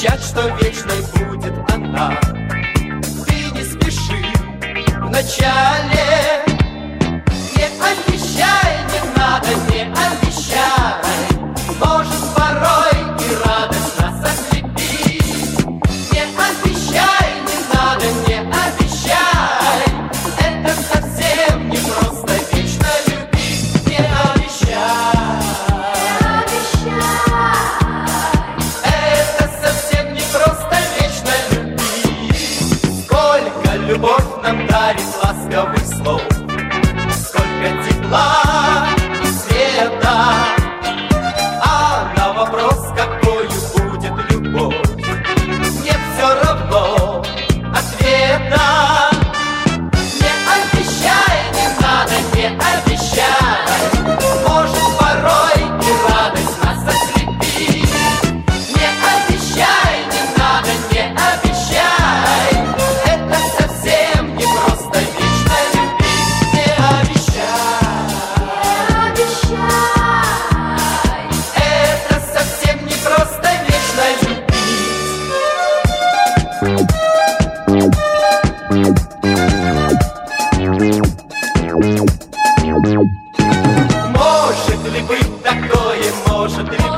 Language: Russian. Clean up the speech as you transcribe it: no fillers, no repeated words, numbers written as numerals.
обещать, что вечной будет она. Ты не спеши вначале, не обещай, не надо, не обещай. Может, порой и радость нас ослепит. Не обещай, не надо, не обещай. Это совсем не просто вечно любить. Не обещай. Это совсем не просто вечно любить. Сколько любовь нам дарит ласковых слов, сколько тепла и света. А на вопрос, какою будет любовь, мне все равно ответа. Не обещай, не надо, не обещай. Может, порой и радость нас ослепит. Не обещай, не надо, не обещай. Это совсем не просто вечно любить. Не обещай. Это совсем не просто вечно любить. Может ли быть такое, может ли